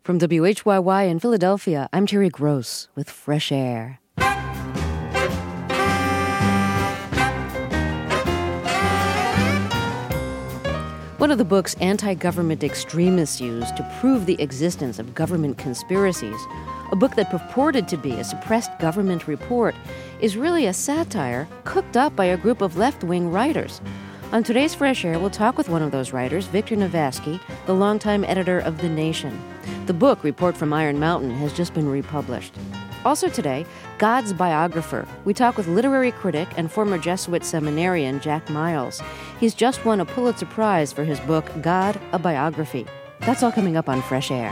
From WHYY in Philadelphia, I'm Terry Gross with Fresh Air. One of the books anti-government extremists use to prove the existence of government conspiracies, a book that purported to be a suppressed government report, is really a satire cooked up by a group of left-wing writers. On today's Fresh Air, we'll talk with one of those writers, Victor Navasky, the longtime editor of The Nation. The book, Report from Iron Mountain, has just been republished. Also today, God's biographer. We talk with literary critic and former Jesuit seminarian Jack Miles. He's just won a Pulitzer Prize for his book, God, a Biography. That's all coming up on Fresh Air.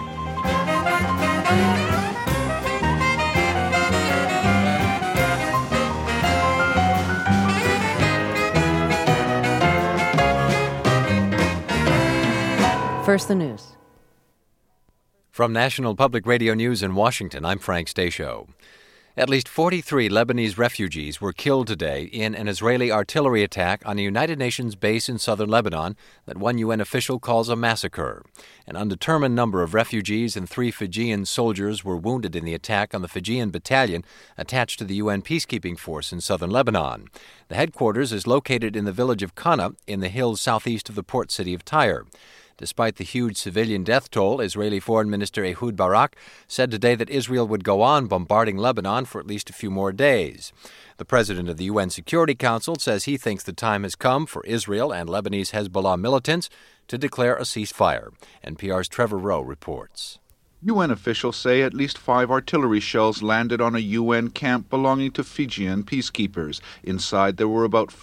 First, the news. From National Public Radio News in Washington, I'm Frank Stasio. At least 43 Lebanese refugees were killed today in an Israeli artillery attack on a United Nations base in southern Lebanon that one UN official calls a massacre. An undetermined number of refugees and 3 Fijian soldiers were wounded in the attack on the Fijian battalion attached to the UN peacekeeping force in southern Lebanon. The headquarters is located in the village of Kana in the hills southeast of the port city of Tyre. Despite the huge civilian death toll, Israeli Foreign Minister Ehud Barak said today that Israel would go on bombarding Lebanon for at least a few more days. The president of the UN Security Council says he thinks the time has come for Israel and Lebanese Hezbollah militants to declare a ceasefire. NPR's Trevor Rowe reports. UN officials say at least 5 artillery shells landed on a UN camp belonging to Fijian peacekeepers. Inside, there were about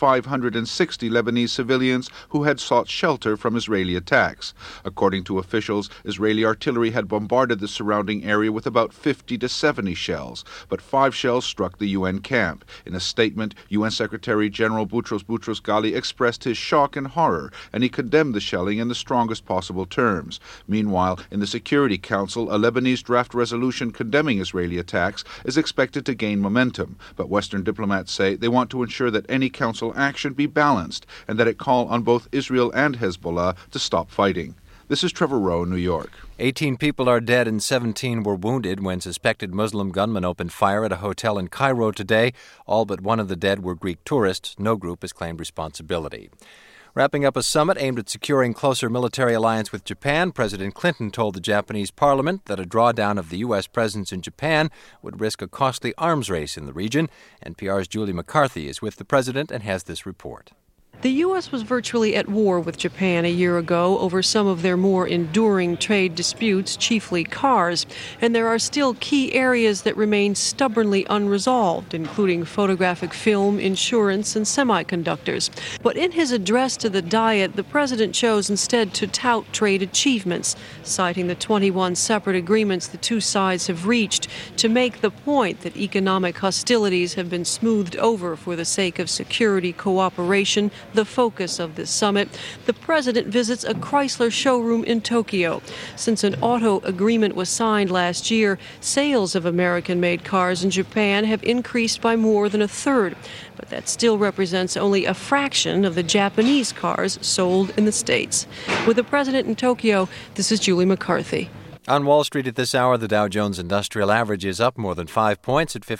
560 Lebanese civilians who had sought shelter from Israeli attacks. According to officials, Israeli artillery had bombarded the surrounding area with about 50 to 70 shells, but 5 shells struck the UN camp. In a statement, UN Secretary General Boutros Ghali expressed his shock and horror, and he condemned the shelling in the strongest possible terms. Meanwhile, in the Security Council, a Lebanese draft resolution condemning Israeli attacks is expected to gain momentum, but Western diplomats say they want to ensure that any council action be balanced and that it call on both Israel and Hezbollah to stop fighting. This is Trevor Rowe, New York. 18 people are dead and 17 were wounded when suspected Muslim gunmen opened fire at a hotel in Cairo today. All but one of the dead were Greek tourists. No group has claimed responsibility. Wrapping up a summit aimed at securing closer military alliance with Japan, President Clinton told the Japanese parliament that a drawdown of the U.S. presence in Japan would risk a costly arms race in the region. NPR's Julie McCarthy is with the president and has this report. The U.S. was virtually at war with Japan a year ago over some of their more enduring trade disputes, chiefly cars, and there are still key areas that remain stubbornly unresolved, including photographic film, insurance, and semiconductors. But in his address to the Diet, the president chose instead to tout trade achievements, citing the 21 separate agreements the two sides have reached to make the point that economic hostilities have been smoothed over for the sake of security cooperation, the focus of this summit. The president visits a Chrysler showroom in Tokyo. Since an auto agreement was signed last year, sales of American-made cars in Japan have increased by more than a third. But that still represents only a fraction of the Japanese cars sold in the States. With the president in Tokyo, this is Julie McCarthy. On Wall Street at this hour, the Dow Jones Industrial Average is up more than 5 points at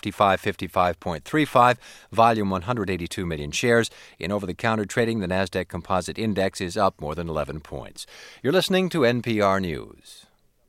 5555.35, volume 182 million shares. In over-the-counter trading, the Nasdaq Composite Index is up more than 11 points. You're listening to NPR News.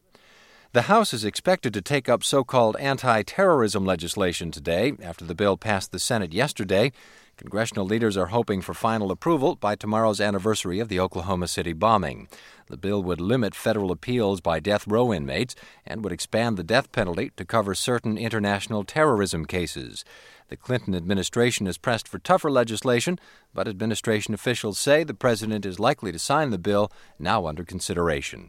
The House is expected to take up so-called anti-terrorism legislation today after the bill passed the Senate yesterday. Congressional leaders are hoping for final approval by tomorrow's anniversary of the Oklahoma City bombing. The bill would limit federal appeals by death row inmates and would expand the death penalty to cover certain international terrorism cases. The Clinton administration has pressed for tougher legislation, but administration officials say the president is likely to sign the bill now under consideration.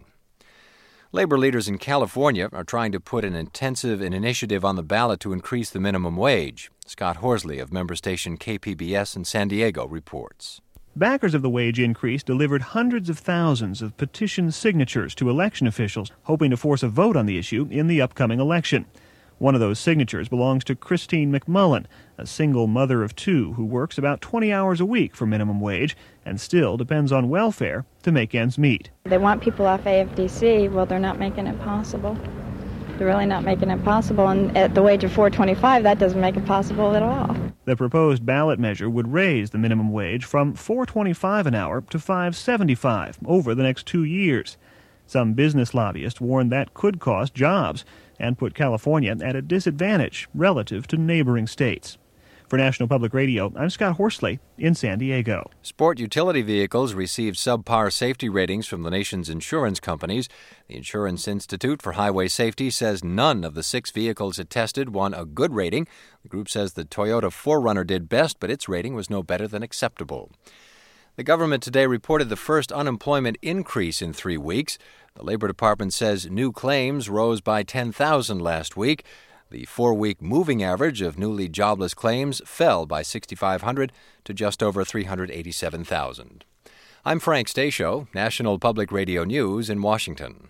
Labor leaders in California are trying to put an initiative on the ballot to increase the minimum wage. Scott Horsley of member station KPBS in San Diego reports. Backers of the wage increase delivered hundreds of thousands of petition signatures to election officials, hoping to force a vote on the issue in the upcoming election. One of those signatures belongs to Christine McMullen, a single mother of two who works about 20 hours a week for minimum wage and still depends on welfare to make ends meet. They want people off AFDC. Well, they're not making it possible. They're really not making it possible, and at the wage of $4.25, that doesn't make it possible at all. The proposed ballot measure would raise the minimum wage from $4.25 an hour to $5.75 over the next 2 years. Some business lobbyists warn that could cost jobs and put California at a disadvantage relative to neighboring states. For National Public Radio, I'm Scott Horsley in San Diego. Sport utility vehicles received subpar safety ratings from the nation's insurance companies. The Insurance Institute for Highway Safety says none of the 6 vehicles it tested won a good rating. The group says the Toyota 4Runner did best, but its rating was no better than acceptable. The government today reported the first unemployment increase in 3 weeks. The Labor Department says new claims rose by 10,000 last week. The 4-week moving average of newly jobless claims fell by 6,500 to just over 387,000. I'm Frank Stasio, National Public Radio News in Washington.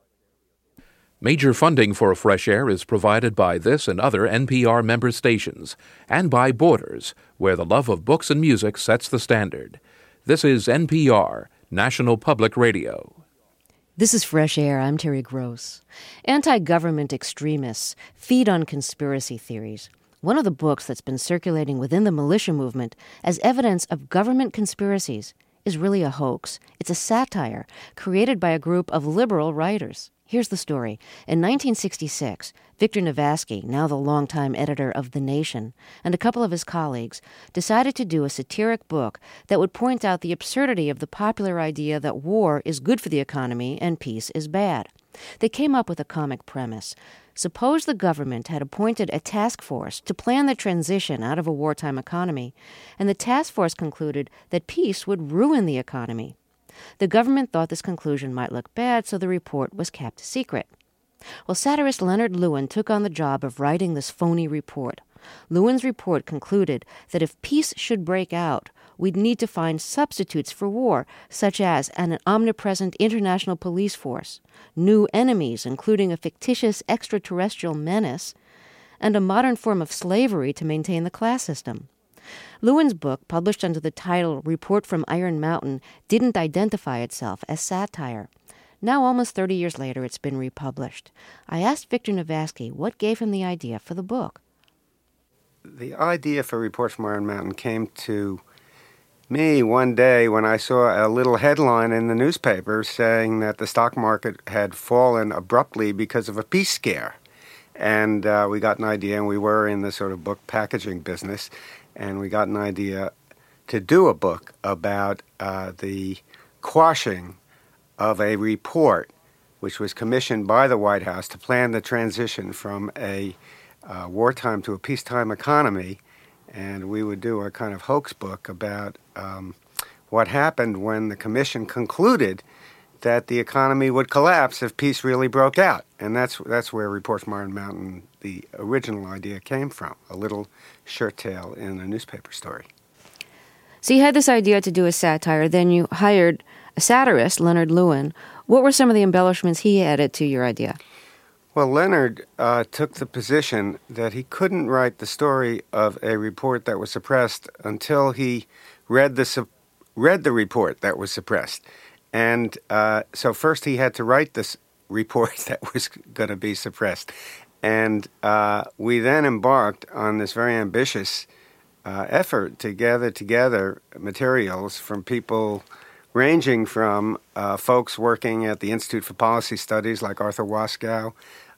Major funding for Fresh Air is provided by this and other NPR member stations, and by Borders, where the love of books and music sets the standard. This is NPR, National Public Radio. This is Fresh Air. I'm Terry Gross. Anti-government extremists feed on conspiracy theories. One of the books that's been circulating within the militia movement as evidence of government conspiracies is really a hoax. It's a satire created by a group of liberal writers. Here's the story. In 1966, Victor Navasky, now the longtime editor of The Nation, and a couple of his colleagues decided to do a satiric book that would point out the absurdity of the popular idea that war is good for the economy and peace is bad. They came up with a comic premise. Suppose the government had appointed a task force to plan the transition out of a wartime economy, and the task force concluded that peace would ruin the economy. The government thought this conclusion might look bad, so the report was kept secret. Well, satirist Leonard Lewin took on the job of writing this phony report. Lewin's report concluded that if peace should break out, we'd need to find substitutes for war, such as an omnipresent international police force, new enemies, including a fictitious extraterrestrial menace, and a modern form of slavery to maintain the class system. Lewin's book, published under the title Report from Iron Mountain, didn't identify itself as satire. Now, almost 30 years later, it's been republished. I asked Victor Navasky what gave him the idea for the book. The idea for Report from Iron Mountain came to me one day when I saw a little headline in the newspaper saying that the stock market had fallen abruptly because of a peace scare. And we got an idea, and we were in the sort of book packaging business, and we got an idea to do a book about the quashing of a report which was commissioned by the White House to plan the transition from a wartime to a peacetime economy. And we would do a kind of hoax book about what happened when the commission concluded that the economy would collapse if peace really broke out. And that's where Report from Iron Mountain, the original idea, came from, a little shirt tail in a newspaper story. So you had this idea to do a satire, then you hired a satirist, Leonard Lewin. What were some of the embellishments he added to your idea? Well, Leonard took the position that he couldn't write the story of a report that was suppressed until he read the report that was suppressed. And so first he had to write this report that was going to be suppressed. And we then embarked on this very ambitious effort to gather together materials from people ranging from folks working at the Institute for Policy Studies like Arthur Waskow,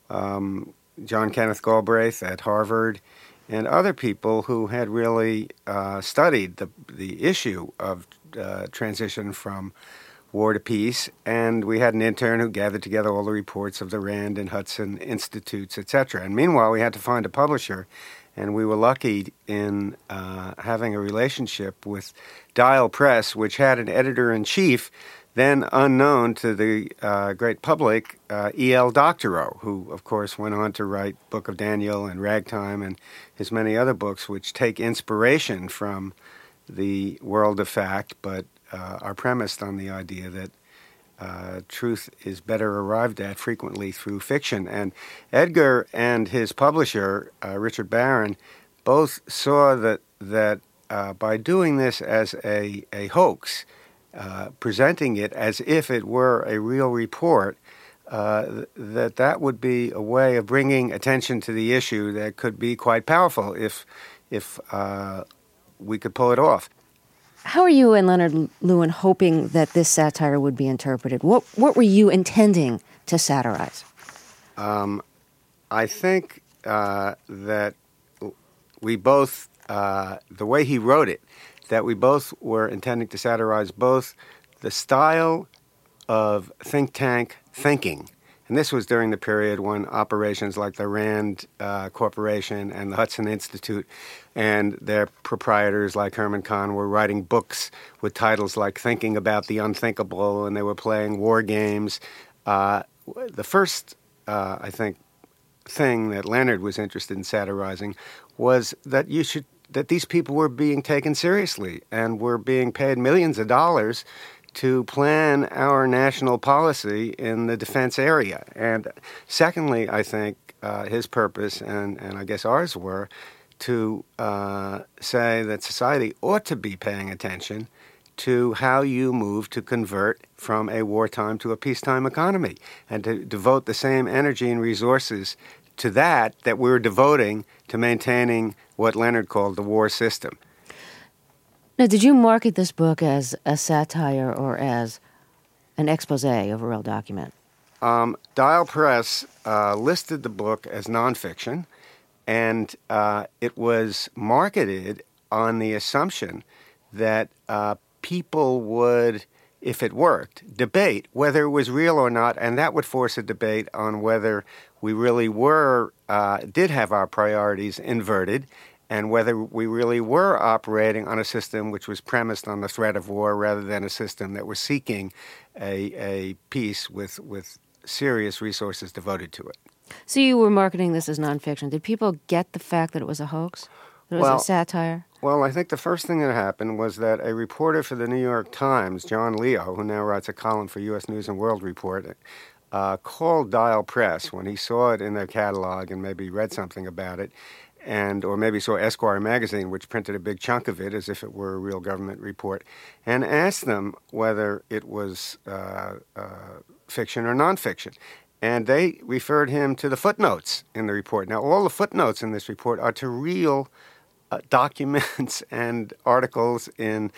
John Kenneth Galbraith at Harvard, and other people who had really studied the issue of transition from war to peace. And we had an intern who gathered together all the reports of the Rand and Hudson Institutes, etc. And meanwhile, we had to find a publisher, and we were lucky in having a relationship with Dial Press, which had an editor-in-chief then unknown to the great public, E.L. Doctorow, who, of course, went on to write Book of Daniel and Ragtime and his many other books, which take inspiration from the world of fact, but are premised on the idea that truth is better arrived at frequently through fiction. And Edgar and his publisher, Richard Barron, both saw that by doing this as a hoax, presenting it as if it were a real report, that would be a way of bringing attention to the issue that could be quite powerful if we could pull it off. How are you and Leonard Lewin hoping that this satire would be interpreted? What were you intending to satirize? I think that we both, the way he wrote it, that we both were intending to satirize both the style of think tank thinking. And this was during the period when operations like the Rand Corporation and the Hudson Institute and their proprietors like Herman Kahn were writing books with titles like Thinking About the Unthinkable, and they were playing war games. The first, I think, thing that Leonard was interested in satirizing was that that these people were being taken seriously and were being paid millions of dollars to plan our national policy in the defense area. And secondly, I think his purpose, and I guess ours were, to say that society ought to be paying attention to how you move to convert from a wartime to a peacetime economy, and to devote the same energy and resources to that we're devoting to maintaining what Leonard called the war system. Now, did you market this book as a satire or as an expose of a real document? Dial Press listed the book as nonfiction, and it was marketed on the assumption that people would, if it worked, debate whether it was real or not, and that would force a debate on whether we really did have our priorities inverted, and whether we really were operating on a system which was premised on the threat of war rather than a system that was seeking a peace with serious resources devoted to it. So you were marketing this as nonfiction. Did people get the fact that it was a hoax? That it was a satire? Well, I think the first thing that happened was that a reporter for the New York Times, John Leo, who now writes a column for U.S. News and World Report, called Dial Press when he saw it in their catalog and maybe read something about it, or maybe saw Esquire magazine, which printed a big chunk of it as if it were a real government report, and asked them whether it was fiction or nonfiction. And they referred him to the footnotes in the report. Now, all the footnotes in this report are to real documents and articles in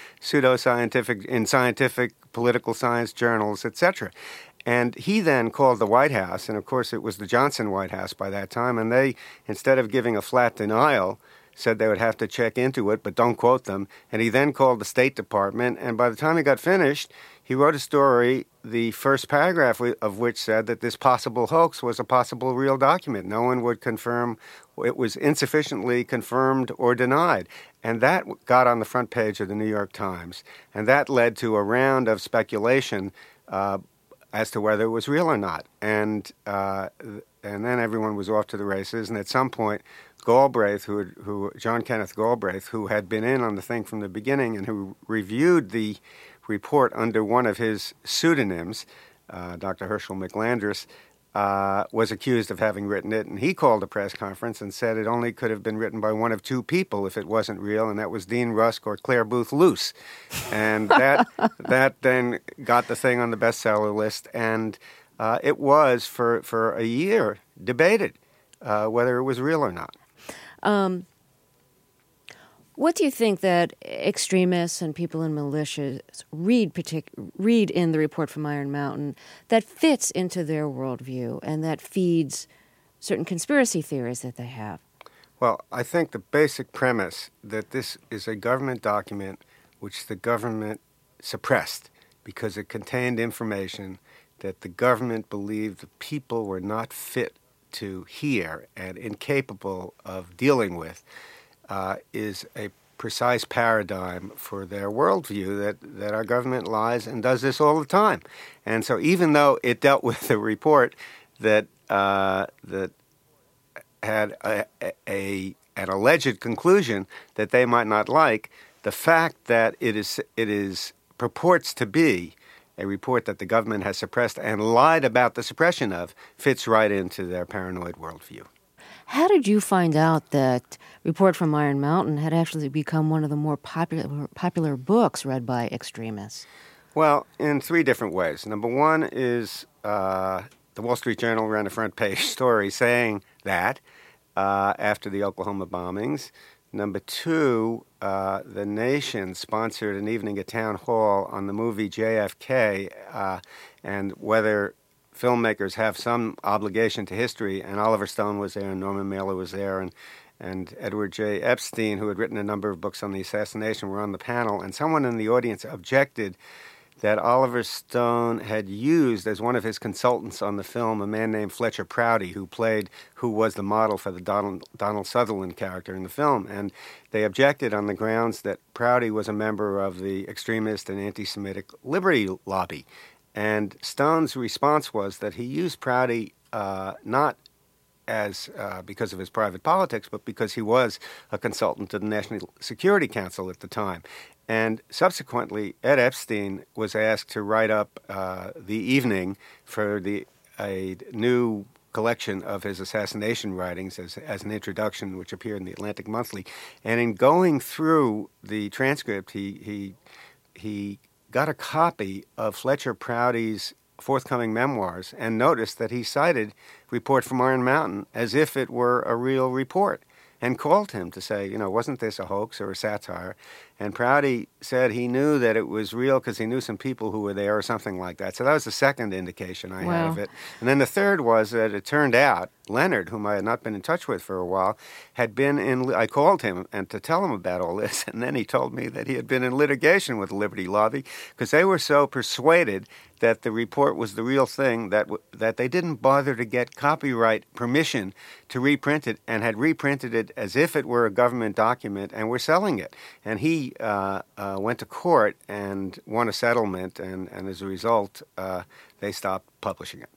scientific, political science journals, etc. And he then called the White House, and of course it was the Johnson White House by that time, and they, instead of giving a flat denial, said they would have to check into it, but don't quote them. And he then called the State Department, and by the time he got finished, he wrote a story, the first paragraph of which said that this possible hoax was a possible real document. No one would confirm, it was insufficiently confirmed or denied. And that got on the front page of the New York Times, and that led to a round of speculation as to whether it was real or not. And then everyone was off to the races, and at some point, Galbraith, John Kenneth Galbraith, who had been in on the thing from the beginning and who reviewed the report under one of his pseudonyms, Dr. Herschel McLandris, was accused of having written it, and he called a press conference and said it only could have been written by one of two people if it wasn't real, and that was Dean Rusk or Claire Booth Luce. And that then got the thing on the bestseller list, and it was, for a year, debated whether it was real or not. What do you think that extremists and people in militias read in the report from Iron Mountain that fits into their worldview and that feeds certain conspiracy theories that they have? Well, I think the basic premise that this is a government document which the government suppressed because it contained information that the government believed the people were not fit to hear and incapable of dealing with, is a precise paradigm for their worldview that our government lies and does this all the time. And so even though it dealt with a report that had an alleged conclusion that they might not like, the fact that it is purports to be a report that the government has suppressed and lied about the suppression of fits right into their paranoid worldview. How did you find out that Report from Iron Mountain had actually become one of the more popular books read by extremists? Well, in 3 different ways. Number one is the Wall Street Journal ran a front page story saying that after the Oklahoma bombings. Number 2, The Nation sponsored an evening at Town Hall on the movie JFK and whether filmmakers have some obligation to history, and Oliver Stone was there, and Norman Mailer was there, and Edward J. Epstein, who had written a number of books on the assassination, were on the panel, and someone in the audience objected that Oliver Stone had used as one of his consultants on the film a man named Fletcher Prouty, who was the model for the Donald Sutherland character in the film. And they objected on the grounds that Prouty was a member of the extremist and anti-Semitic Liberty Lobby. And Stone's response was that he used Prouty not as because of his private politics, but because he was a consultant to the National Security Council at the time. And subsequently, Ed Epstein was asked to write up the evening for a new collection of his assassination writings as an introduction, which appeared in the Atlantic Monthly. And in going through the transcript, he got a copy of Fletcher Prouty's forthcoming memoirs and noticed that he cited Report from Iron Mountain as if it were a real report, and called him to say, wasn't this a hoax or a satire? And Prouty said he knew that it was real because he knew some people who were there or something like that. So that was the second indication I had of it. And then the third was that it turned out Leonard, whom I had not been in touch with for a while, had been I called him and to tell him about all this, and then he told me that he had been in litigation with the Liberty Lobby because they were so persuaded that the report was the real thing that they didn't bother to get copyright permission to reprint it, and had reprinted it as if it were a government document and were selling it. And he went to court and won a settlement, and as a result, they stopped publishing it.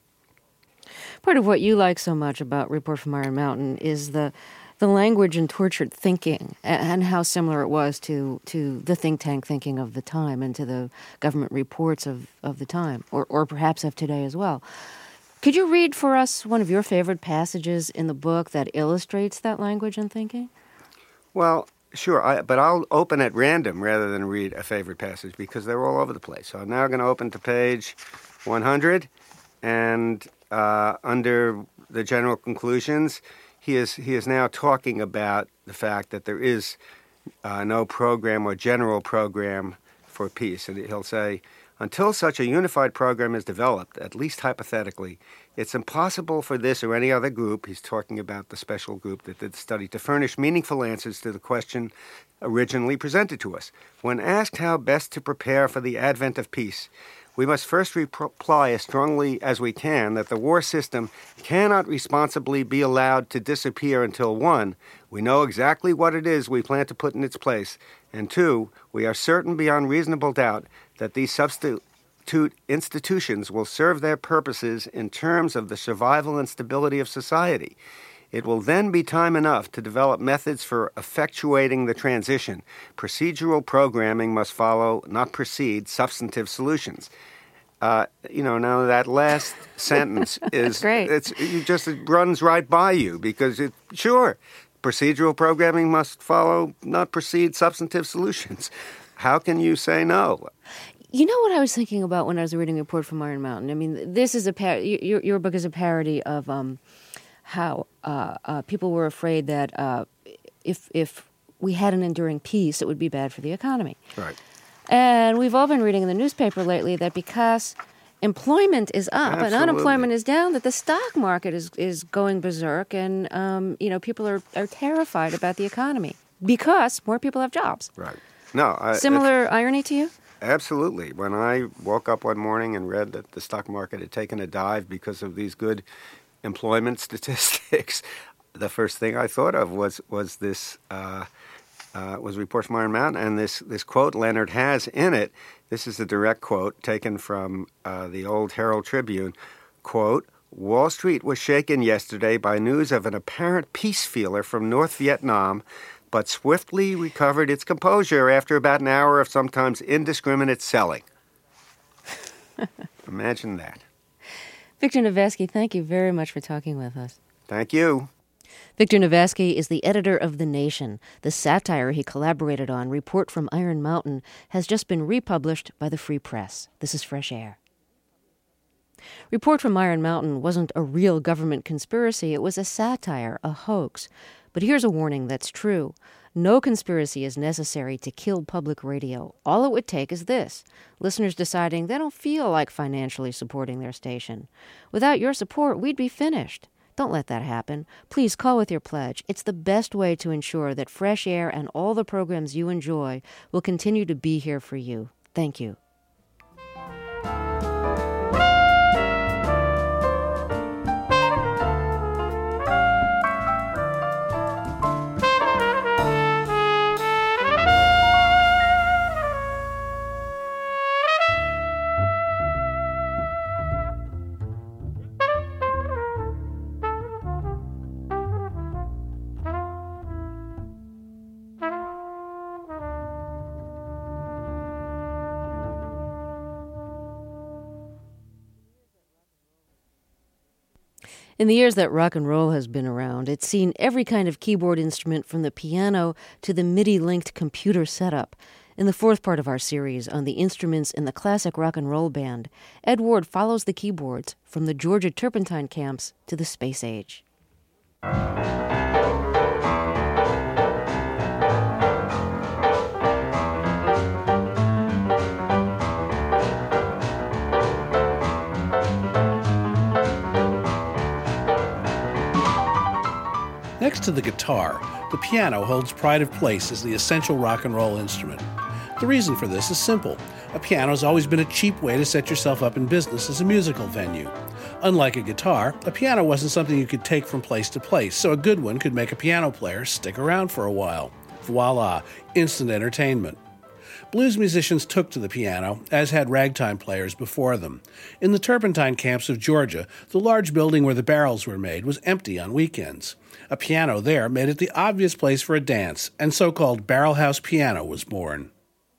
Part of what you like so much about Report from Iron Mountain is the language and tortured thinking, and how similar it was to the think tank thinking of the time and to the government reports of the time, or perhaps of today as well. Could you read for us one of your favorite passages in the book that illustrates that language and thinking? Well, sure, but I'll open at random rather than read a favorite passage because they're all over the place. So I'm now going to open to page 100, and under the general conclusions, he is now talking about the fact that there is no program or general program for peace. And he'll say, until such a unified program is developed, at least hypothetically, it's impossible for this or any other group, he's talking about the special group that did the study, to furnish meaningful answers to the question originally presented to us. When asked how best to prepare for the advent of peace, we must first reply as strongly as we can that the war system cannot responsibly be allowed to disappear until 1, we know exactly what it is we plan to put in its place, and 2, we are certain beyond reasonable doubt that these substitute institutions will serve their purposes in terms of the survival and stability of society. It will then be time enough to develop methods for effectuating the transition. Procedural programming must follow, not precede, substantive solutions. Now that last sentence is great. It runs right by you because procedural programming must follow, not precede, substantive solutions. How can you say no? You know what I was thinking about when I was reading Report from Iron Mountain? I mean, this is your book is a parody of how people were afraid that if we had an enduring peace, it would be bad for the economy. Right. And we've all been reading in the newspaper lately that because employment is up and unemployment is down, that the stock market is going berserk, and people are terrified about the economy because more people have jobs. Right. No. Similar irony to you? Absolutely. When I woke up one morning and read that the stock market had taken a dive because of these good employment statistics, the first thing I thought of was this Report from Iron Mountain, and this quote Leonard has in it. This is a direct quote taken from the old Herald Tribune. Quote, Wall Street was shaken yesterday by news of an apparent peace feeler from North Vietnam, but swiftly recovered its composure after about an hour of sometimes indiscriminate selling. Imagine that. Victor Navasky, thank you very much for talking with us. Thank you. Victor Navasky is the editor of The Nation. The satire he collaborated on, Report from Iron Mountain, has just been republished by the Free Press. This is Fresh Air. Report from Iron Mountain wasn't a real government conspiracy. It was a satire, a hoax. But here's a warning that's true. No conspiracy is necessary to kill public radio. All it would take is this: listeners deciding they don't feel like financially supporting their station. Without your support, we'd be finished. Don't let that happen. Please call with your pledge. It's the best way to ensure that Fresh Air and all the programs you enjoy will continue to be here for you. Thank you. In the years that rock and roll has been around, it's seen every kind of keyboard instrument from the piano to the MIDI-linked computer setup. In the fourth part of our series on the instruments in the classic rock and roll band, Ed Ward follows the keyboards from the Georgia turpentine camps to the space age. Next to the guitar, the piano holds pride of place as the essential rock and roll instrument. The reason for this is simple. A piano has always been a cheap way to set yourself up in business as a musical venue. Unlike a guitar, a piano wasn't something you could take from place to place, so a good one could make a piano player stick around for a while. Voila, instant entertainment. Blues musicians took to the piano, as had ragtime players before them. In the turpentine camps of Georgia, the large building where the barrels were made was empty on weekends. A piano there made it the obvious place for a dance, and so-called barrel house piano was born.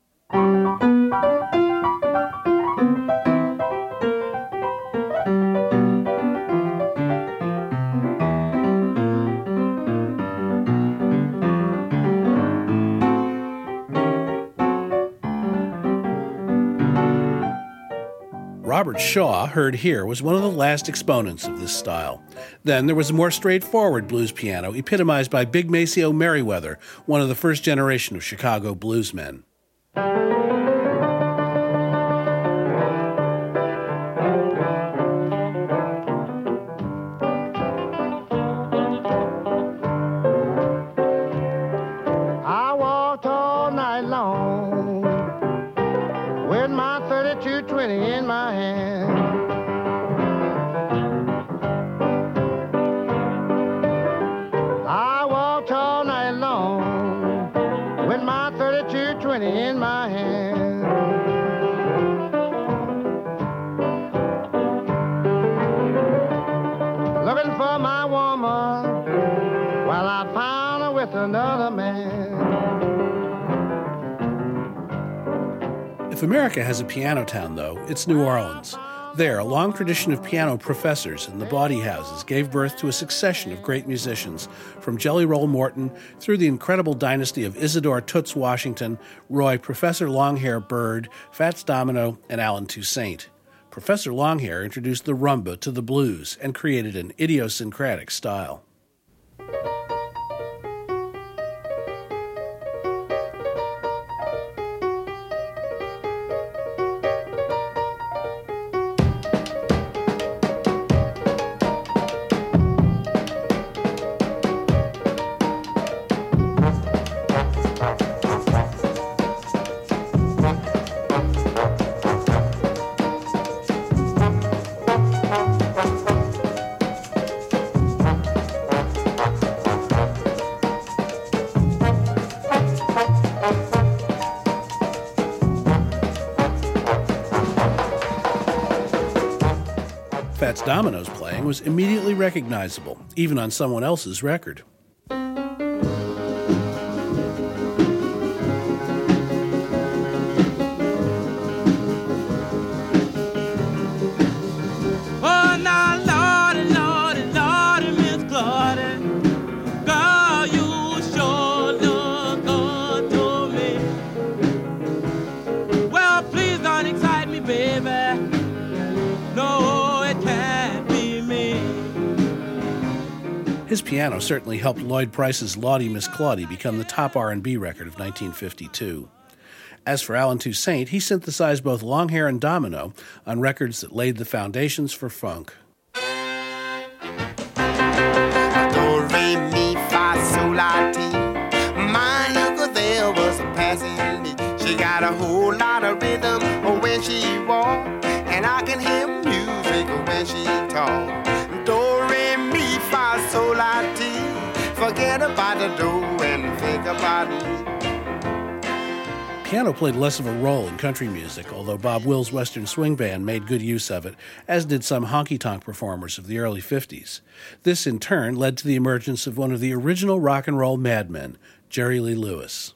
Robert Shaw, heard here, was one of the last exponents of this style. Then there was a more straightforward blues piano, epitomized by Big Maceo Merriweather, one of the first generation of Chicago bluesmen. I walked all night long with my 3220 in my hand. I walked all night long with my 3220 in my hand. Looking for my woman while I found her with another man. If America has a piano town, though, it's New Orleans. There, a long tradition of piano professors in the bawdy houses gave birth to a succession of great musicians, from Jelly Roll Morton through the incredible dynasty of Isidore Toots Washington, Roy Professor Longhair Bird, Fats Domino, and Allen Toussaint. Professor Longhair introduced the rumba to the blues and created an idiosyncratic style. Fats Domino's playing was immediately recognizable, even on someone else's record. piano certainly helped Lloyd Price's Lawdy Miss Claudie become the top R&B record of 1952. As for Allen Toussaint, he synthesized both Longhair and Domino on records that laid the foundations for funk. Do, re, mi, fa, sol, la, ti. My ukulele was a passing me. She got a whole lot of rhythm when she walk, and I can hear music when she talk. Do, re, mi, fa, sol, la, ti. Forget about the do and think about me. Piano played less of a role in country music, although Bob Wills' Western Swing Band made good use of it, as did some honky-tonk performers of the early 50s. This, in turn, led to the emergence of one of the original rock and roll madmen, Jerry Lee Lewis.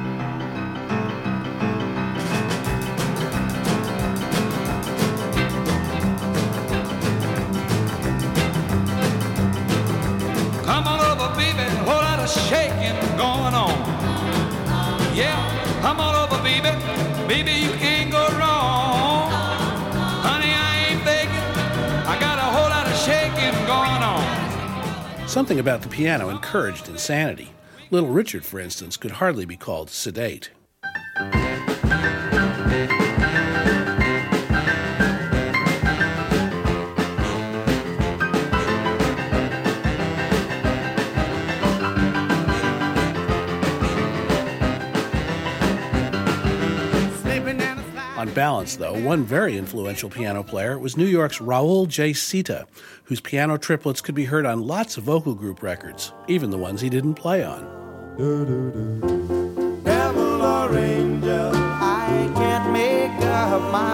Come on over, baby, a whole lot of shaking going on. Yeah. Come on over, baby. Baby, you can't go wrong. Honey, I ain't faking. I got a whole lot of shaking going on. Something about the piano encouraged insanity. Little Richard, for instance, could hardly be called sedate. On balance, though, one very influential piano player was New York's Raul J. Sita, whose piano triplets could be heard on lots of vocal group records, even the ones he didn't play on. Devil or angel, I can't make up my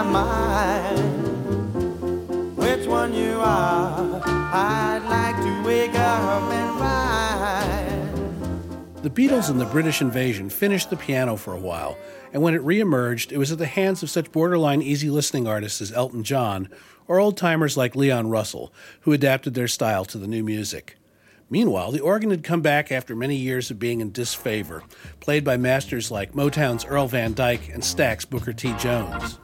mind which one you are. I'd like to wake up and ride. The Beatles and the British invasion finished the piano for a while, and when it re-emerged, it was at the hands of such borderline easy-listening artists as Elton John or old-timers like Leon Russell, who adapted their style to the new music. Meanwhile, the organ had come back after many years of being in disfavor, played by masters like Motown's Earl Van Dyke and Stax Booker T. Jones.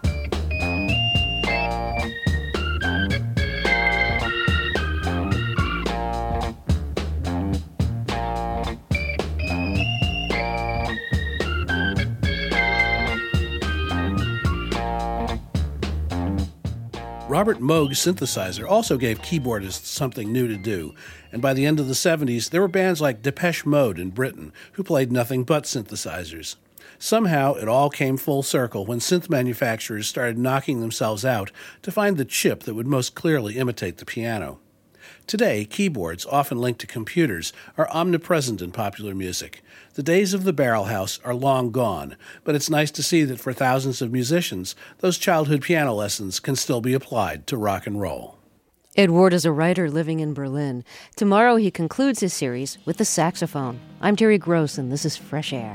Robert Moog's synthesizer also gave keyboardists something new to do, and by the end of the 70s, there were bands like Depeche Mode in Britain who played nothing but synthesizers. Somehow, it all came full circle when synth manufacturers started knocking themselves out to find the chip that would most clearly imitate the piano. Today, keyboards, often linked to computers, are omnipresent in popular music. The days of the barrel house are long gone, but it's nice to see that for thousands of musicians, those childhood piano lessons can still be applied to rock and roll. Ed Ward is a writer living in Berlin. Tomorrow he concludes his series with the saxophone. I'm Terry Gross, and this is Fresh Air.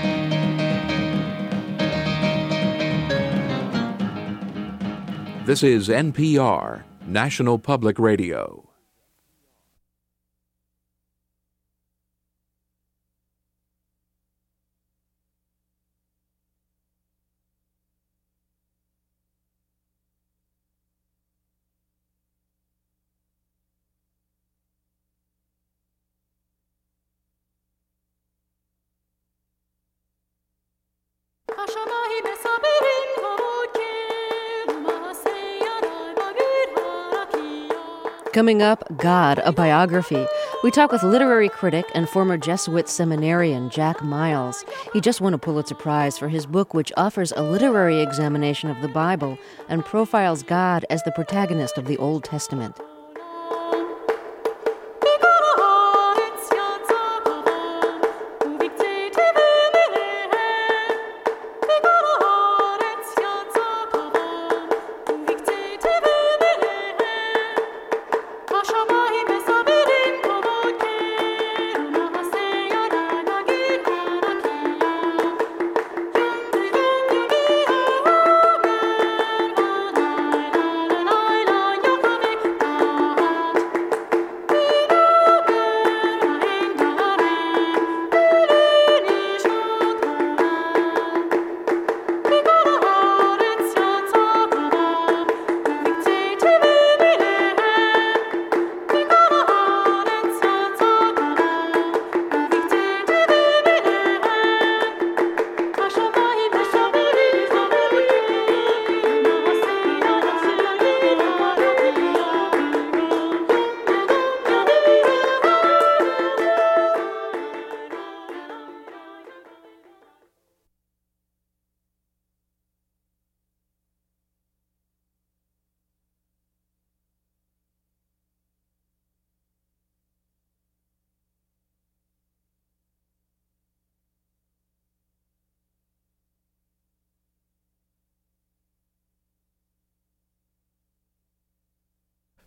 This is NPR, National Public Radio. Coming up, God, a biography. We talk with literary critic and former Jesuit seminarian Jack Miles. He just won a Pulitzer Prize for his book, which offers a literary examination of the Bible and profiles God as the protagonist of the Old Testament.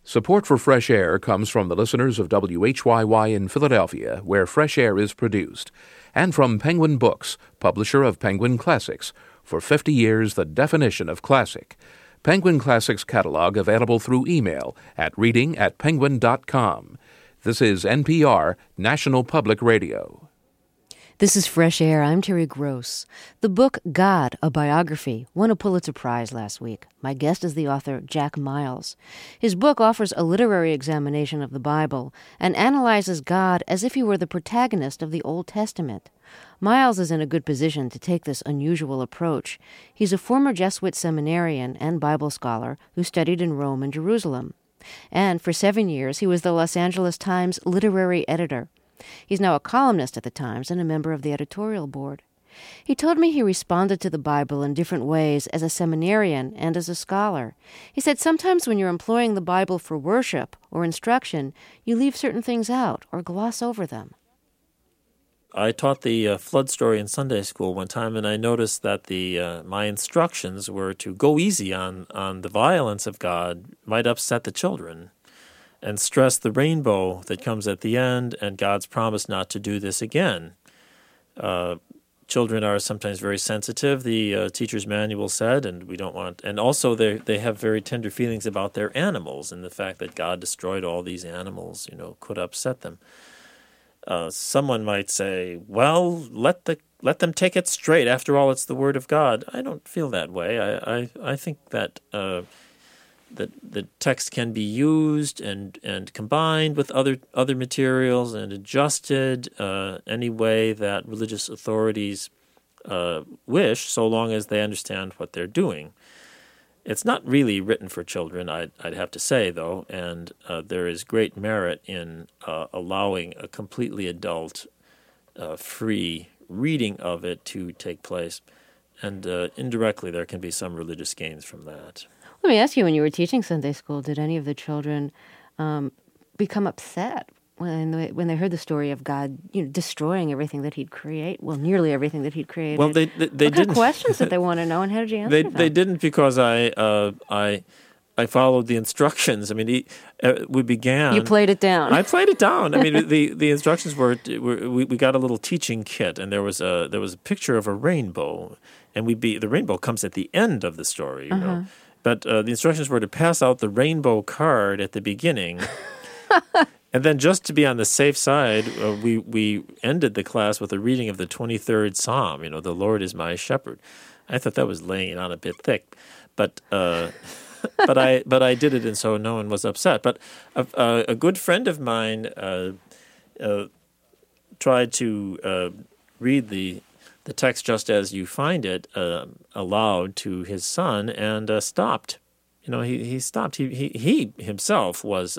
Support for Fresh Air comes from the listeners of WHYY in Philadelphia, where Fresh Air is produced, and from Penguin Books, publisher of Penguin Classics, for 50 years the definition of classic. Penguin Classics catalog available through email at reading@penguin.com. This is NPR, National Public Radio. This is Fresh Air. I'm Terry Gross. The book God, a Biography, won a Pulitzer Prize last week. My guest is the author Jack Miles. His book offers a literary examination of the Bible and analyzes God as if he were the protagonist of the Old Testament. Miles is in a good position to take this unusual approach. He's a former Jesuit seminarian and Bible scholar who studied in Rome and Jerusalem. And for 7 years, he was the Los Angeles Times literary editor. He's now a columnist at the Times and a member of the editorial board. He told me he responded to the Bible in different ways as a seminarian and as a scholar. He said sometimes when you're employing the Bible for worship or instruction, you leave certain things out or gloss over them. I taught the flood story in Sunday school one time, and I noticed that my instructions were to go easy on the violence of God might upset the children, and stress the rainbow that comes at the end and God's promise not to do this again. Children are sometimes very sensitive, the teacher's manual said, and we don't want. And also they have very tender feelings about their animals, and the fact that God destroyed all these animals, could upset them. Someone might say, "Well, let them take it straight. After all, it's the Word of God." I don't feel that way. I think that the text can be used and combined with other materials and adjusted any way that religious authorities wish, so long as they understand what they're doing. It's not really written for children, I'd have to say, though, and there is great merit in allowing a completely adult, free reading of it to take place. And indirectly, there can be some religious gains from that. Let me ask you, when you were teaching Sunday school, did any of the children become upset when they heard the story of God, destroying everything that He'd create? Well, nearly everything that He'd created. Well, they what didn't. kind of questions did they want to know, and how did you answer them? They didn't, because I followed the instructions. I mean, we began. You played it down. I played it down. I mean, the instructions were we got a little teaching kit, and there was a picture of a rainbow, and the rainbow comes at the end of the story, you know. But the instructions were to pass out the rainbow card at the beginning. And then, just to be on the safe side, we ended the class with a reading of the 23rd Psalm, "The Lord is my shepherd." I thought that was laying it on a bit thick, but I did it, and so no one was upset. But a good friend of mine tried to read the text just as you find it aloud to his son, and stopped. He stopped. He himself was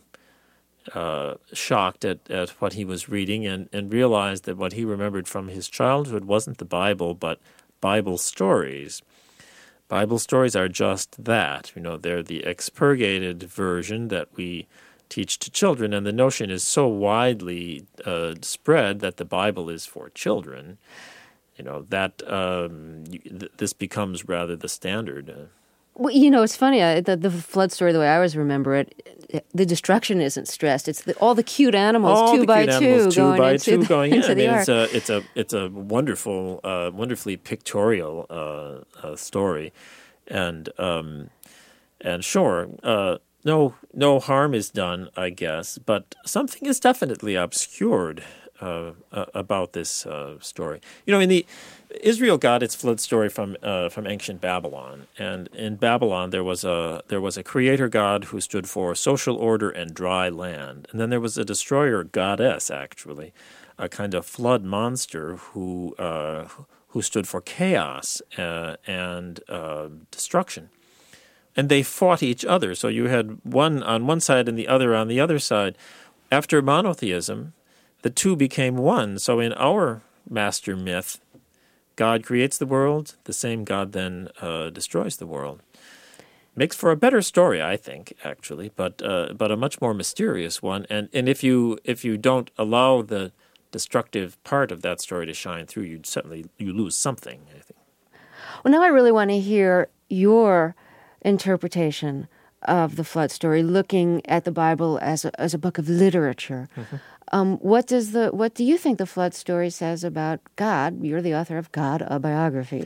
shocked at what he was reading, and realized that what he remembered from his childhood wasn't the Bible, but Bible stories. Bible stories are just that. They're the expurgated version that we teach to children, and the notion is so widely spread that the Bible is for children, that this becomes rather the standard. Well, it's funny. The flood story, the way I always remember it, the destruction isn't stressed. It's all the cute animals, two by two, going into the ark. It's a wonderful, wonderfully pictorial story, and sure, no harm is done, I guess, but something is definitely obscured about this story. Israel got its flood story from ancient Babylon, and in Babylon there was a creator god who stood for social order and dry land, and then there was a destroyer goddess, actually, a kind of flood monster who stood for chaos and destruction, and they fought each other. So you had one on one side and the other on the other side. After monotheism, the two became one. So in our master myth, God creates the world, the same God then destroys the world. Makes for a better story, I think, actually, but a much more mysterious one. And if you don't allow the destructive part of that story to shine through, you lose something, I think. Well, now I really want to hear your interpretation of the flood story, looking at the Bible as a book of literature. What do you think the flood story says about God? You're the author of God, a biography.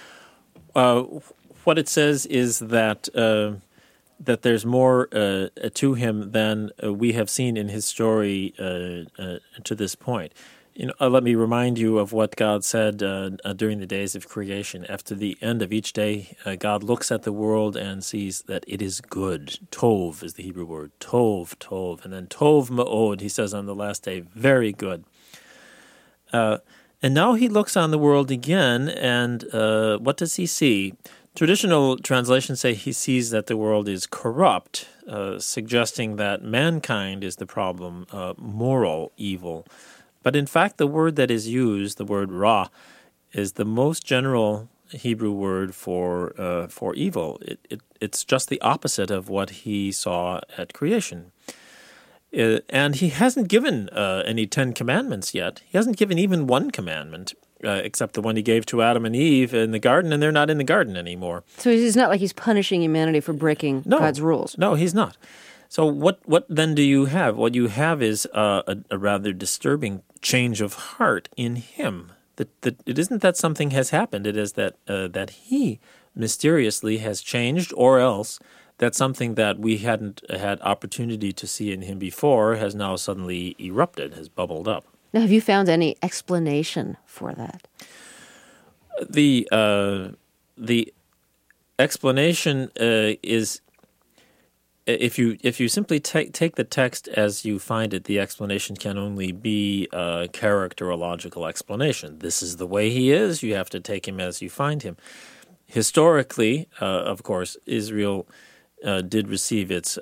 What it says is that there's more to him than we have seen in his story to this point. Let me remind you of what God said during the days of creation. After the end of each day, God looks at the world and sees that it is good. Tov is the Hebrew word. Tov, tov. And then tov ma'od, he says on the last day, very good. And now he looks on the world again, and what does he see? Traditional translations say he sees that the world is corrupt, suggesting that mankind is the problem, moral evil. But in fact, the word that is used, the word ra, is the most general Hebrew word for evil. It's just the opposite of what he saw at creation. And he hasn't given any 10 commandments yet. He hasn't given even one commandment, except the one he gave to Adam and Eve in the garden, and they're not in the garden anymore. So it's not like he's punishing humanity for breaking God's rules. No, he's not. So what then do you have? What you have is a rather disturbing change of heart in him. That it isn't that something has happened. It is that he mysteriously has changed, or else that something that we hadn't had opportunity to see in him before has now suddenly erupted, has bubbled up. Now, have you found any explanation for that? The explanation is. If you simply take the text as you find it, the explanation can only be a characterological explanation. This is the way he is. You have to take him as you find him. Historically, of course, Israel did receive its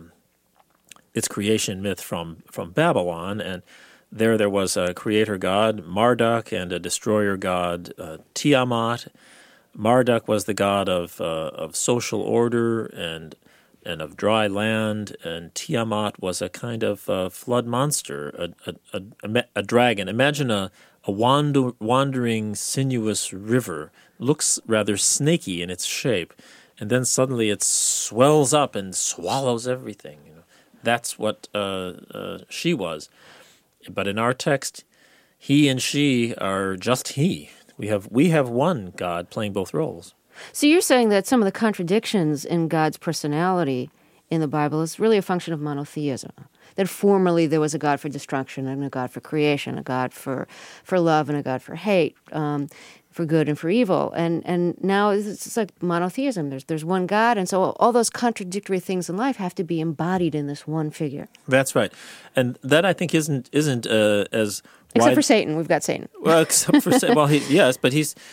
creation myth from Babylon, and there was a creator god, Marduk, and a destroyer god, Tiamat. Marduk was the god of social order and of dry land, and Tiamat was a kind of flood monster, a dragon. Imagine a wandering, sinuous river. Looks rather snaky in its shape, and then suddenly it swells up and swallows everything. That's what she was. But in our text, he and she are just he. We have one God playing both roles. So you're saying that some of the contradictions in God's personality in the Bible is really a function of monotheism. That formerly there was a God for destruction and a God for creation, a God for love and a God for hate, for good and for evil. And now it's like monotheism. There's one God, and so all those contradictory things in life have to be embodied in this one figure. That's right. And that, I think, isn't as except for Satan. We've got Satan. Well, except for Satan. Well, yes, but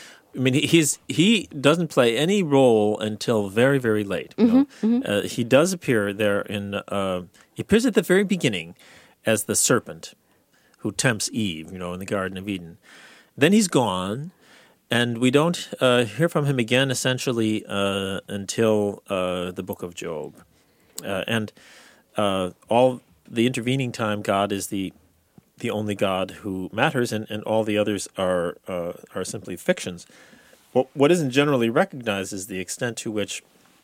he doesn't play any role until very, very late. He does appear there he appears at the very beginning as the serpent who tempts Eve, in the Garden of Eden. Then he's gone, and we don't hear from him again essentially until the book of Job. And all the intervening time, God is the only God who matters, and all the others are simply fictions. What isn't generally recognized is the extent to which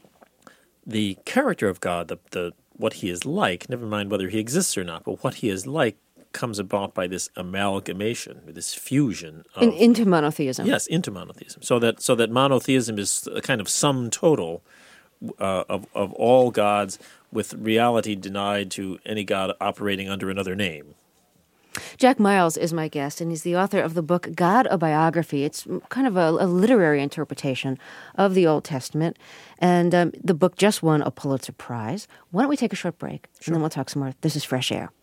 the character of God, what he is like, never mind whether he exists or not, but what he is like comes about by this amalgamation, this fusion into monotheism. Yes, into monotheism. So that monotheism is a kind of sum total of all gods, with reality denied to any god operating under another name. Jack Miles is my guest, and he's the author of the book God, a Biography. It's kind of a literary interpretation of the Old Testament, and the book just won a Pulitzer Prize. Why don't we take a short break, and then we'll talk some more. This is Fresh Air.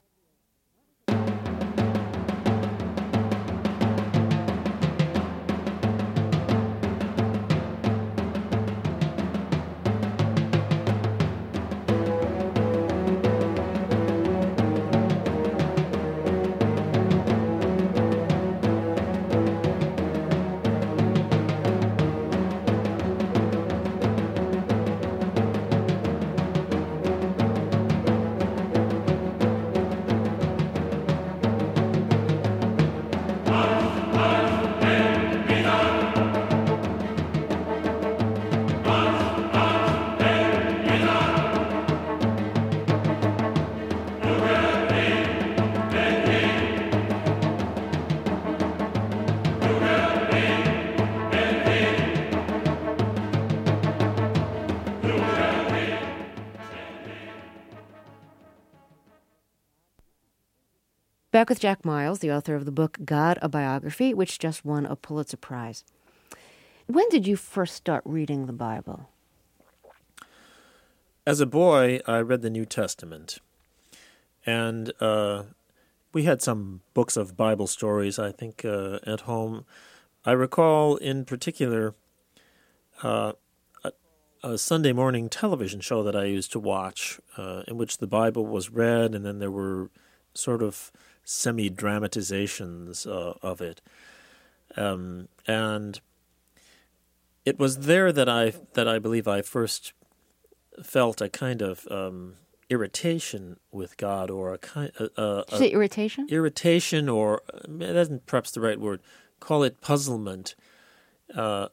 back with Jack Miles, the author of the book God, a Biography, which just won a Pulitzer Prize. When did you first start reading the Bible? As a boy, I read the New Testament. And we had some books of Bible stories, I think, at home. I recall in particular a Sunday morning television show that I used to watch in which the Bible was read, and then there were sort of semi-dramatizations of it. And it was there that I believe I first felt a kind of irritation with God, or a kind Did you say irritation? Irritation, or that isn't perhaps the right word. Call it puzzlement. I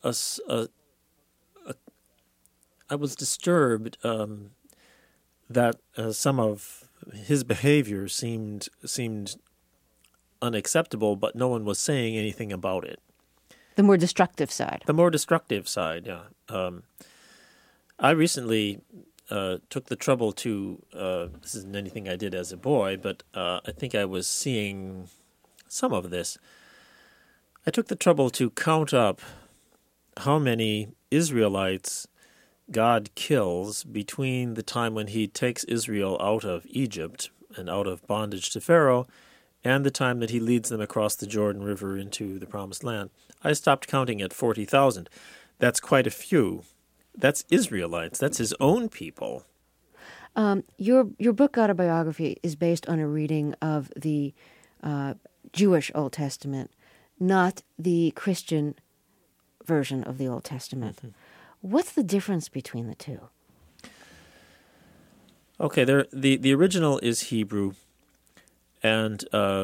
was disturbed that some of his behavior seemed unacceptable, but no one was saying anything about it. The more destructive side. The more destructive side, yeah. I recently took the trouble to, this isn't anything I did as a boy, but I think I was seeing some of this. I took the trouble to count up how many Israelites God kills between the time when he takes Israel out of Egypt and out of bondage to Pharaoh and the time that he leads them across the Jordan River into the Promised Land. I stopped counting at 40,000. That's quite a few. That's Israelites. That's his own people. Your book, God, a Biography, is based on a reading of the Jewish Old Testament, not the Christian version of the Old Testament. Mm-hmm. What's the difference between the two? Okay, the original is Hebrew, and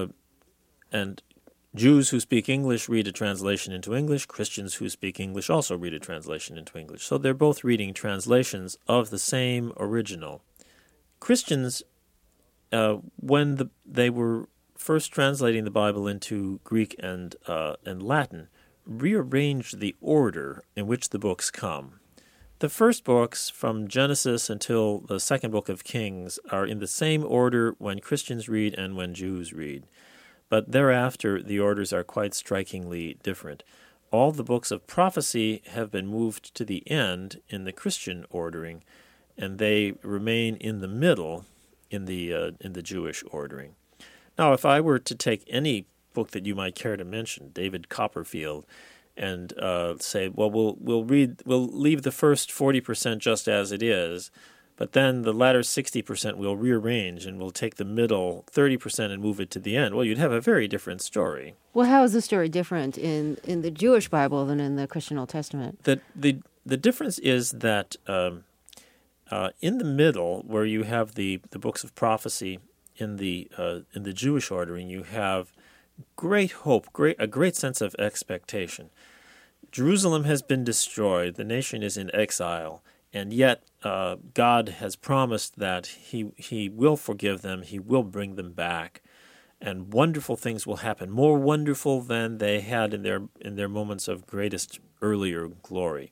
Jews who speak English read a translation into English. Christians who speak English also read a translation into English. So they're both reading translations of the same original. Christians, when they were first translating the Bible into Greek and Latin, rearranged the order in which the books come. The first books, from Genesis until the second book of Kings, are in the same order when Christians read and when Jews read. But thereafter, the orders are quite strikingly different. All the books of prophecy have been moved to the end in the Christian ordering, and they remain in the middle in the Jewish ordering. Now, if I were to take any book that you might care to mention, David Copperfield, and say, well, we'll leave the first 40% just as it is, but then the latter 60% we'll rearrange, and we'll take the middle 30% and move it to the end. Well, you'd have a very different story. Well, how is the story different in the Jewish Bible than in the Christian Old Testament? The difference is that in the middle, where you have the books of prophecy in the Jewish ordering, you have great hope, a great sense of expectation. Jerusalem has been destroyed. The nation is in exile. And yet God has promised that he will forgive them. He will bring them back. And wonderful things will happen, more wonderful than they had in their moments of greatest earlier glory.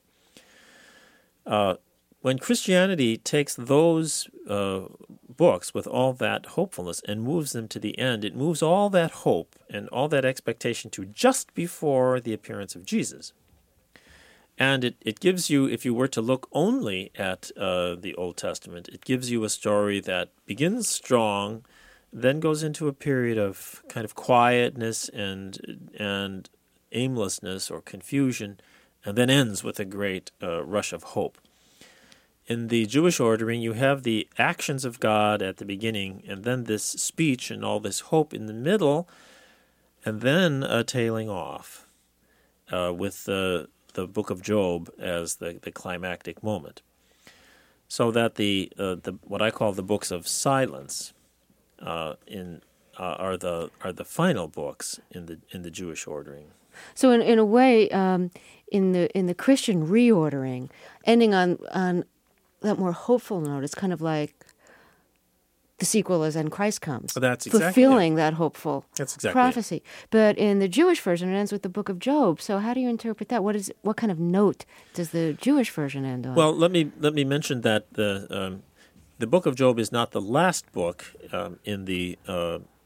When Christianity takes those books with all that hopefulness and moves them to the end, it moves all that hope and all that expectation to just before the appearance of Jesus. And it gives you, if you were to look only at the Old Testament, it gives you a story that begins strong, then goes into a period of kind of quietness and aimlessness or confusion, and then ends with a great rush of hope. In the Jewish ordering, you have the actions of God at the beginning, and then this speech and all this hope in the middle, and then a tailing off with the book of Job as the climactic moment. So that the what I call the books of silence are the final books in the Jewish ordering. So in a way, in the Christian reordering, ending on that more hopeful note, it's kind of like the sequel is "And Christ Comes." That's exactly fulfilling that hopeful prophecy. It. But in the Jewish version, it ends with the book of Job. So how do you interpret that? What kind of note does the Jewish version end on? Well, let me mention that the book of Job is not the last book in the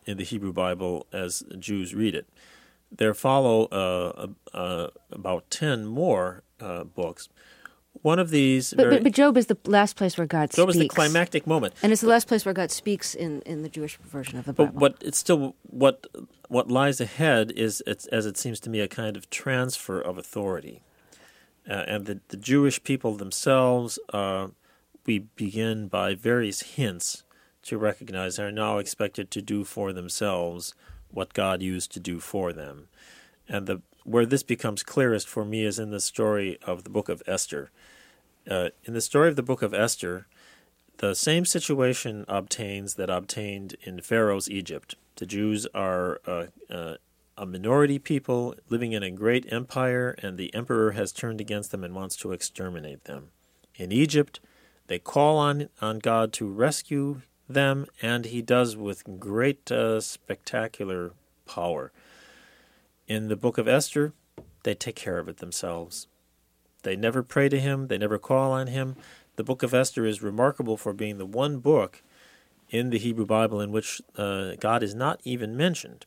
in the Hebrew Bible as Jews read it. There follow about 10 more books. One of these... But Job is the last place where God speaks. Job is the climactic moment. And it's the last place where God speaks in the Jewish version of the Bible. But it's still... What lies ahead is, as it seems to me, a kind of transfer of authority. And the Jewish people themselves, we begin by various hints to recognize are now expected to do for themselves what God used to do for them. And where this becomes clearest for me is in the story of the book of Esther. In the story of the book of Esther, the same situation obtained in Pharaoh's Egypt. The Jews are a minority people living in a great empire, and the emperor has turned against them and wants to exterminate them. In Egypt, they call on God to rescue them, and he does with great spectacular power. In the book of Esther, they take care of it themselves. They never pray to him. They never call on him. The book of Esther is remarkable for being the one book in the Hebrew Bible in which God is not even mentioned.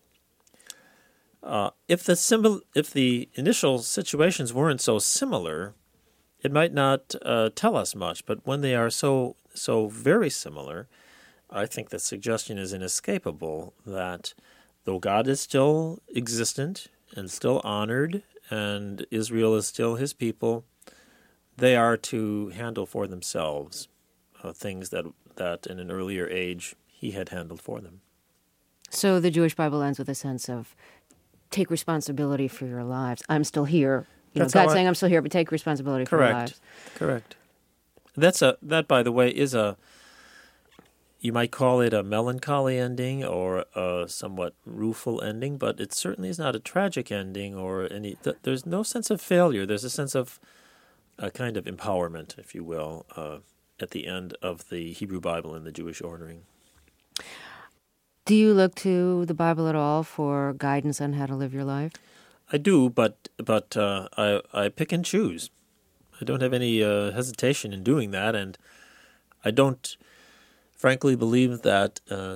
If the initial situations weren't so similar, it might not tell us much. But when they are so very similar, I think the suggestion is inescapable that though God is still existent and still honored, and Israel is still his people, they are to handle for themselves things that in an earlier age he had handled for them. So the Jewish Bible ends with a sense of take responsibility for your lives. I'm still here. God's saying I'm still here, but take responsibility for your lives. Correct. That, by the way, is you might call it a melancholy ending or a somewhat rueful ending, but it certainly is not a tragic ending or any. There's no sense of failure. There's a sense of a kind of empowerment, if you will, at the end of the Hebrew Bible in the Jewish ordering. Do you look to the Bible at all for guidance on how to live your life? I do, but I pick and choose. I don't have any hesitation in doing that, and I don't frankly believe that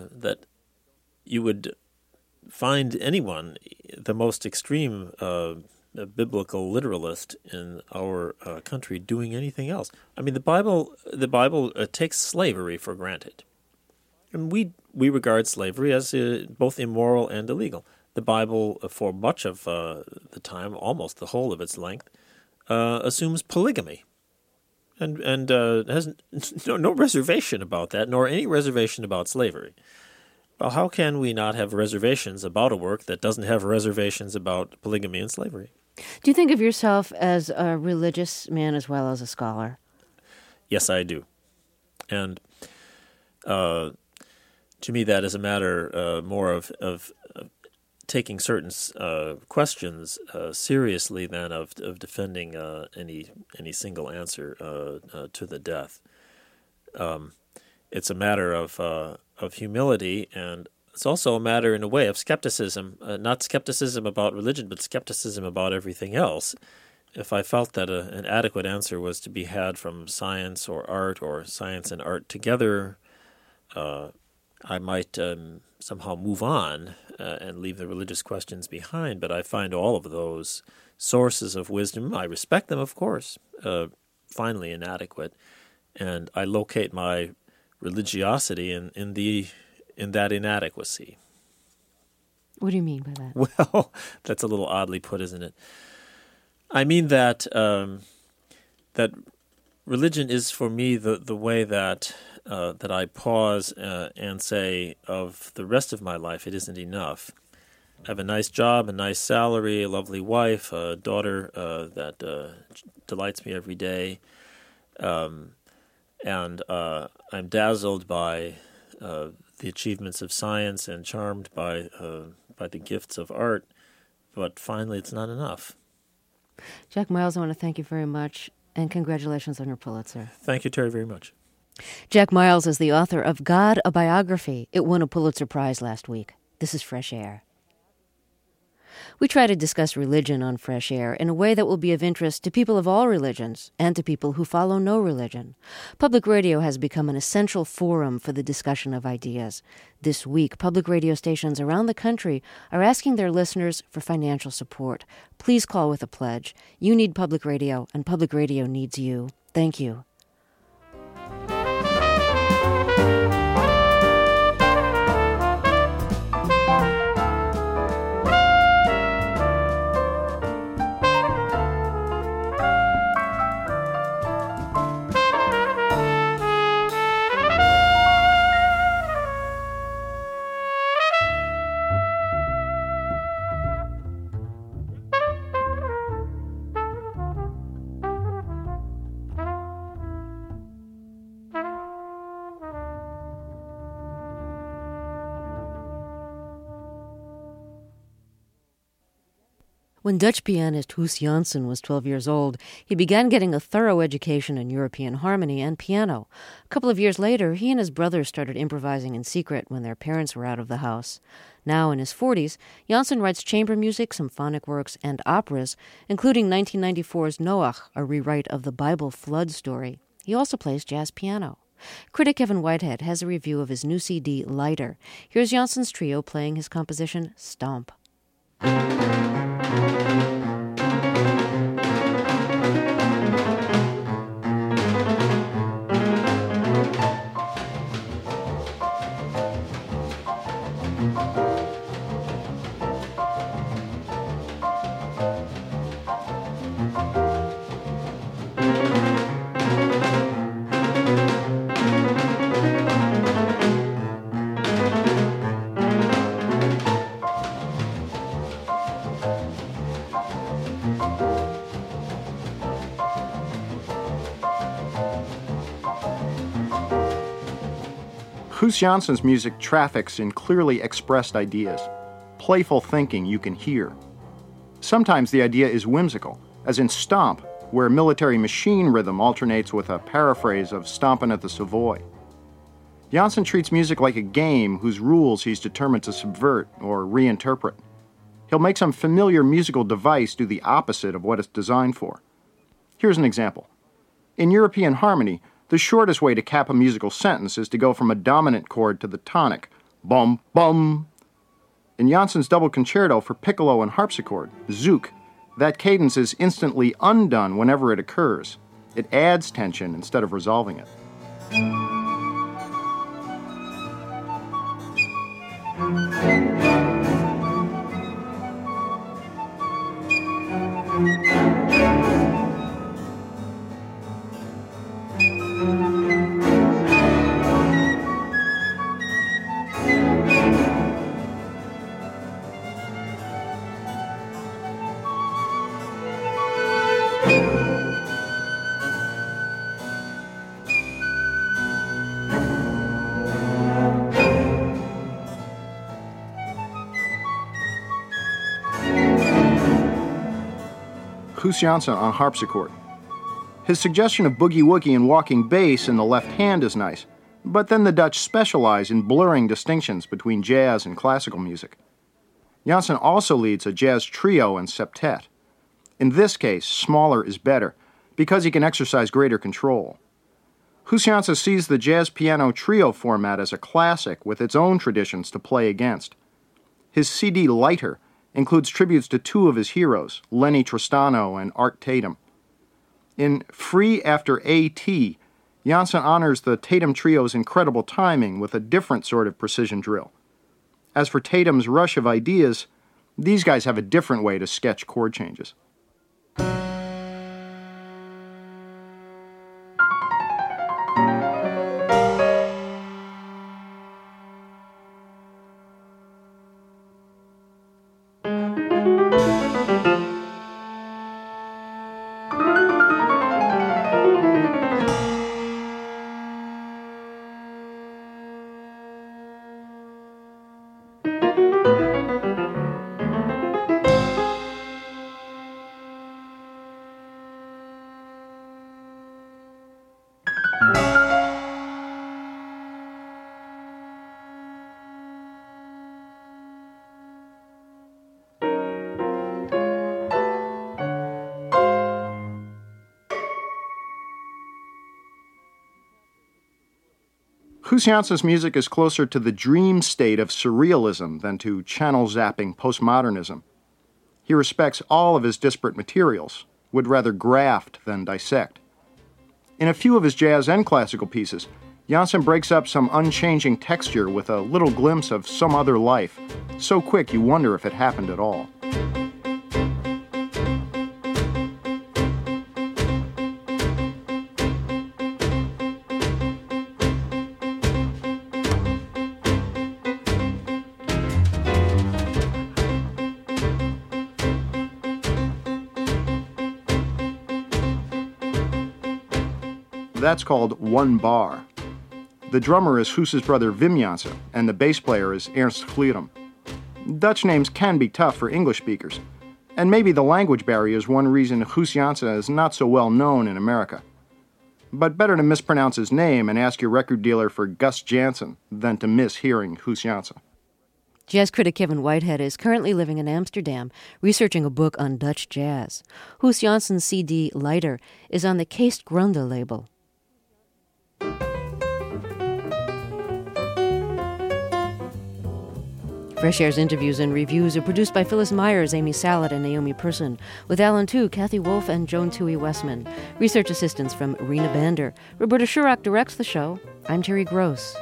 you would find anyone, the most extreme biblical literalist in our country, doing anything else. I mean, the Bible takes slavery for granted, and we regard slavery as both immoral and illegal. The Bible, for much of the time, almost the whole of its length, assumes polygamy. And has no reservation about that, nor any reservation about slavery. Well, how can we not have reservations about a work that doesn't have reservations about polygamy and slavery? Do you think of yourself as a religious man as well as a scholar? Yes, I do. And to me, that is a matter more of taking certain questions seriously than of defending any single answer to the death. It's a matter of humility, and it's also a matter, in a way, of skepticism. Not skepticism about religion, but skepticism about everything else. If I felt that an adequate answer was to be had from science or science and art together, I might somehow move on and leave the religious questions behind, but I find all of those sources of wisdom, I respect them, of course, finally inadequate, and I locate my religiosity in that inadequacy. What do you mean by that? Well, that's a little oddly put, isn't it? I mean that that religion is for me the way that I pause and say, of the rest of my life, it isn't enough. I have a nice job, a nice salary, a lovely wife, a daughter that delights me every day, and I'm dazzled by the achievements of science and charmed by the gifts of art, but finally it's not enough. Jack Miles, I want to thank you very much, and congratulations on your Pulitzer. Thank you, Terry, very much. Jack Miles is the author of God, a Biography. It won a Pulitzer Prize last week. This is Fresh Air. We try to discuss religion on Fresh Air in a way that will be of interest to people of all religions and to people who follow no religion. Public radio has become an essential forum for the discussion of ideas. This week, public radio stations around the country are asking their listeners for financial support. Please call with a pledge. You need public radio, and public radio needs you. Thank you. When Dutch pianist Hoos Janssen was 12 years old, he began getting a thorough education in European harmony and piano. A couple of years later, he and his brother started improvising in secret when their parents were out of the house. Now in his 40s, Janssen writes chamber music, symphonic works, and operas, including 1994's Noach, a rewrite of the Bible flood story. He also plays jazz piano. Critic Evan Whitehead has a review of his new CD, Lighter. Here's Janssen's trio playing his composition, Stomp. Hoos Janssen's music traffics in clearly expressed ideas, playful thinking you can hear. Sometimes the idea is whimsical, as in Stomp, where military machine rhythm alternates with a paraphrase of Stompin' at the Savoy. Janssen treats music like a game whose rules he's determined to subvert or reinterpret. He'll make some familiar musical device do the opposite of what it's designed for. Here's an example. In European harmony, the shortest way to cap a musical sentence is to go from a dominant chord to the tonic, bum, bum. In Janssen's double concerto for piccolo and harpsichord, Zouk, that cadence is instantly undone whenever it occurs. It adds tension instead of resolving it. Hoos Janssen on harpsichord. His suggestion of boogie-woogie and walking bass in the left hand is nice, but then the Dutch specialize in blurring distinctions between jazz and classical music. Janssen also leads a jazz trio and septet. In this case, smaller is better, because he can exercise greater control. Hoos Janssen sees the jazz piano trio format as a classic with its own traditions to play against. His CD Lighter includes tributes to two of his heroes, Lenny Tristano and Art Tatum. In Free After A.T., Janssen honors the Tatum trio's incredible timing with a different sort of precision drill. As for Tatum's rush of ideas, these guys have a different way to sketch chord changes. Guus Janssen's music is closer to the dream state of surrealism than to channel-zapping postmodernism. He respects all of his disparate materials, would rather graft than dissect. In a few of his jazz and classical pieces, Janssen breaks up some unchanging texture with a little glimpse of some other life, so quick you wonder if it happened at all. That's called One Bar. The drummer is Guus's brother Wim Janssen, and the bass player is Ernst Clierum. Dutch names can be tough for English speakers, and maybe the language barrier is one reason Guus Janssen is not so well known in America. But better to mispronounce his name and ask your record dealer for Gus Janssen than to miss hearing Guus Janssen. Jazz critic Kevin Whitehead is currently living in Amsterdam, researching a book on Dutch jazz. Guus Janssen's CD, Lighter, is on the Keest Gronde label. Fresh Air's interviews and reviews are produced by Phyllis Myers, Amy Sallet, and Naomi Person, with Alan Tu, Kathy Wolf, and Joan Toohey Westman. Research assistance from Rena Bander. Roberta Shurock directs the show. I'm Terry Gross.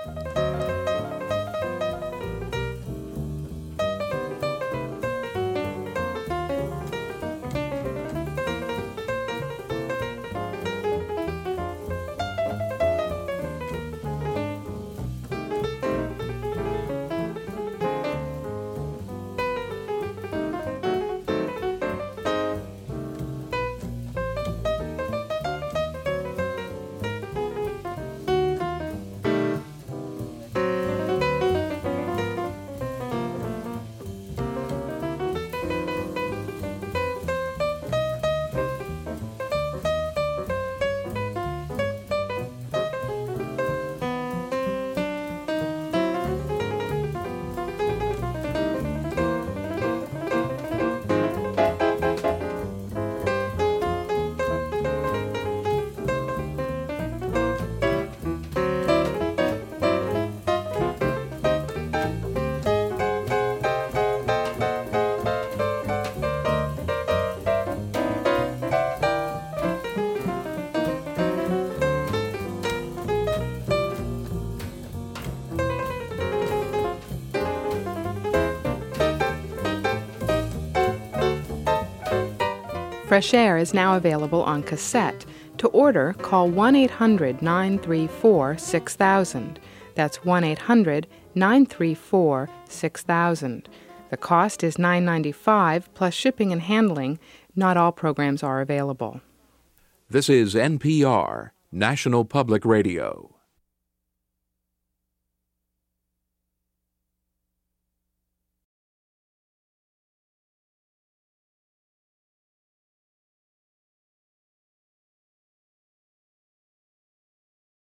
Fresh Air is now available on cassette. To order, call 1-800-934-6000. That's 1-800-934-6000. The cost is $9.95 plus shipping and handling. Not all programs are available. This is NPR, National Public Radio.